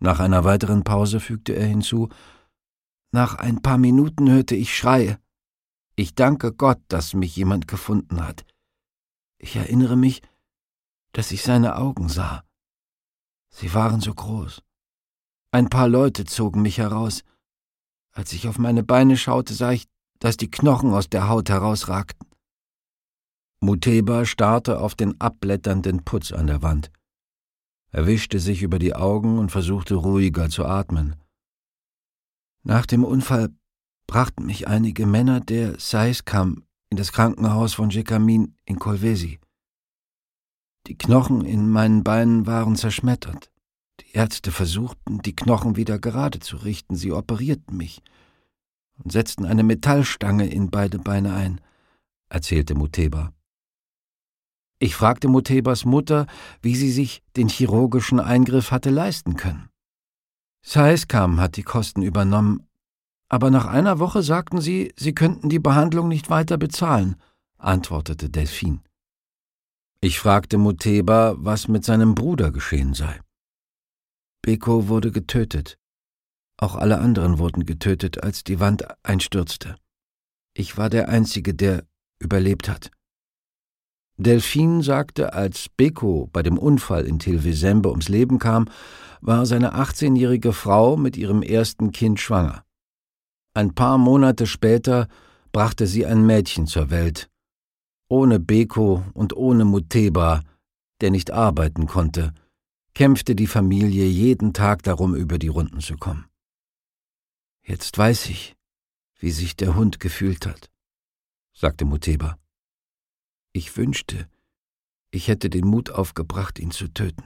Nach einer weiteren Pause fügte er hinzu: »Nach ein paar Minuten hörte ich Schreie. Ich danke Gott, dass mich jemand gefunden hat. Ich erinnere mich, dass ich seine Augen sah. Sie waren so groß. Ein paar Leute zogen mich heraus. Als ich auf meine Beine schaute, sah ich, dass die Knochen aus der Haut herausragten.« Muteba starrte auf den abblätternden Putz an der Wand. Er wischte sich über die Augen und versuchte ruhiger zu atmen. »Nach dem Unfall brachten mich einige Männer der Saiskam in das Krankenhaus von Jekamin in Kolwezi. Die Knochen in meinen Beinen waren zerschmettert. Die Ärzte versuchten, die Knochen wieder gerade zu richten. Sie operierten mich und setzten eine Metallstange in beide Beine ein«, erzählte Muteba. Ich fragte Mutebas Mutter, wie sie sich den chirurgischen Eingriff hatte leisten können. Saiskam hat die Kosten übernommen, aber nach einer Woche sagten sie, sie könnten die Behandlung nicht weiter bezahlen, antwortete Delphine. Ich fragte Muteba, was mit seinem Bruder geschehen sei. Beko wurde getötet. Auch alle anderen wurden getötet, als die Wand einstürzte. Ich war der Einzige, der überlebt hat. Delphine sagte, als Beko bei dem Unfall in Tilvesembe ums Leben kam, war seine 18-jährige Frau mit ihrem ersten Kind schwanger. Ein paar Monate später brachte sie ein Mädchen zur Welt. Ohne Beko und ohne Muteba, der nicht arbeiten konnte, kämpfte die Familie jeden Tag darum, über die Runden zu kommen. Jetzt weiß ich, wie sich der Hund gefühlt hat, sagte Muteba. Ich wünschte, ich hätte den Mut aufgebracht, ihn zu töten.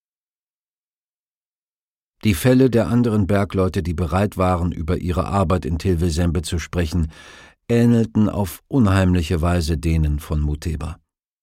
Die Fälle der anderen Bergleute, die bereit waren, über ihre Arbeit in Tilvesembe zu sprechen, ähnelten auf unheimliche Weise denen von Muteba.